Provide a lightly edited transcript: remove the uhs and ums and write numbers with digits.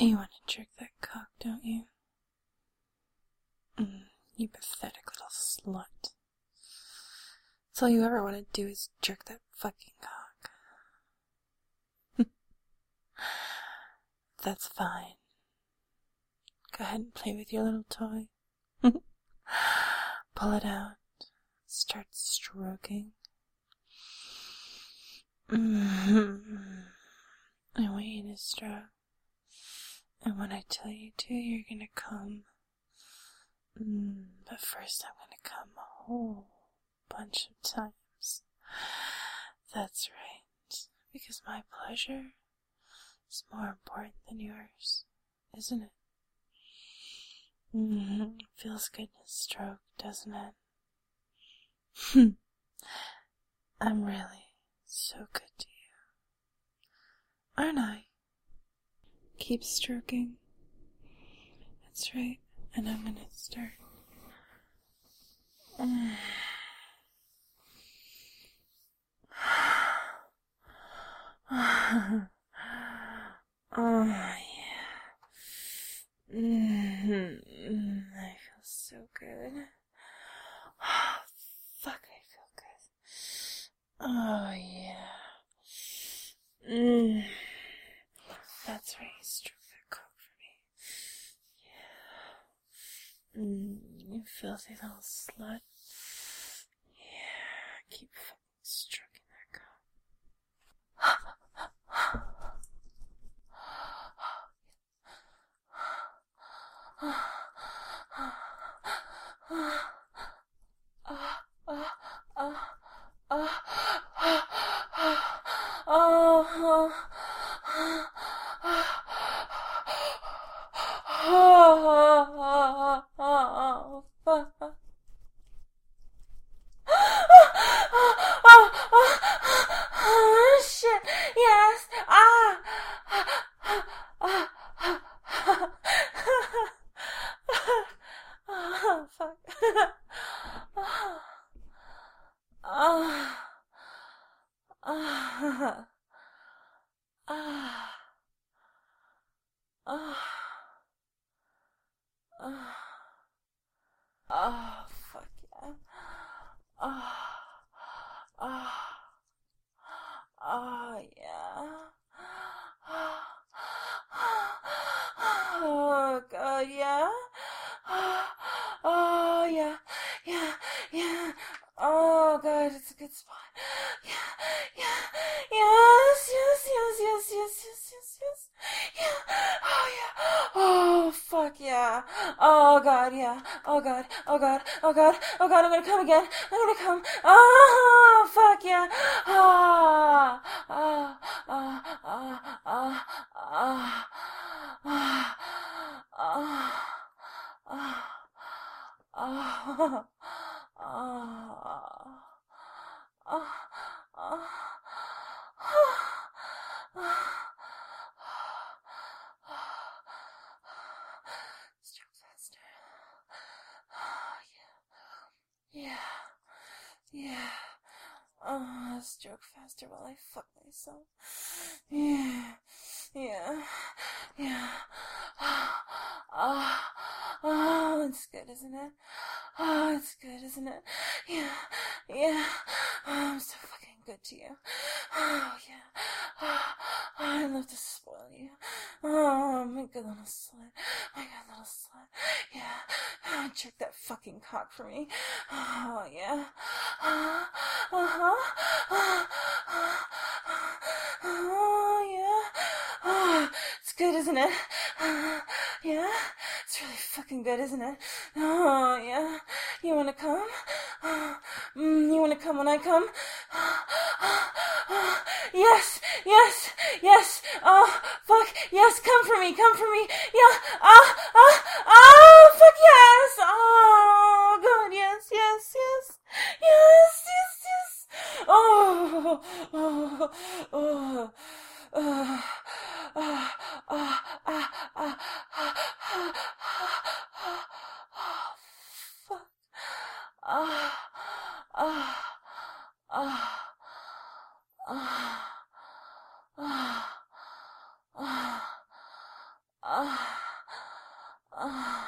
You want to jerk that cock, don't you? You pathetic little slut. That's all you ever want to do is jerk that fucking cock. That's fine. Go ahead and play with your little toy. Pull it out. Start stroking. I want you to stroke. And when I tell you to, you're gonna come. But first I'm gonna come a whole bunch of times. That's right. Because my pleasure is more important than yours, isn't it? Feels good to stroke, doesn't it? I'm really so good to you. Aren't I? Keep stroking. That's right. And I'm gonna start. Oh, yeah. I feel so good. Oh, fuck, I feel good. Oh, yeah. That's right, you stroke that cock for me. Yeah. You filthy little slut. Yeah, keep fucking stroking that cock. Shit, yes, oh, fuck. Oh, fuck yeah. Oh, yeah. Oh, God, yeah. Oh, yeah, yeah, yeah. Oh, God, it's a good spot. Yeah, yes, yes, yes, yes, yes, yes, yes, yes. Yeah. Oh, yeah. Oh, fuck yeah. Oh, God, yeah. Oh, God, oh, God, oh, God, oh, God, I'm gonna come again. I'm gonna come. Oh, fuck yeah. Oh, oh, oh, oh, oh, oh, oh, oh, oh, oh, oh, oh, stroke faster. Yeah. Yeah. Oh, stroke faster while I fuck myself. Yeah. Yeah. Yeah. Oh, oh, it's good, isn't it? Oh, it's good, isn't it? Yeah. Yeah. Oh, I'm so fucking good to you. Oh, yeah. Oh, I love to spoil you. Oh, my good little slut. My good little slut. Yeah. Oh, jerk that fucking cock for me. Oh, yeah. Oh, yeah. Oh, it's good, isn't it? Yeah. It's really fucking good, isn't it? Oh, yeah. You wanna come? You wanna come when I come? Yes, yes, yes. Oh, fuck. Yes, come for me, come for me. Yeah. Fuck yes. Oh, God, yes, yes, yes. Yes, yes, yes. Oh, oh, oh, oh, oh, oh, fuck. Ah, ah.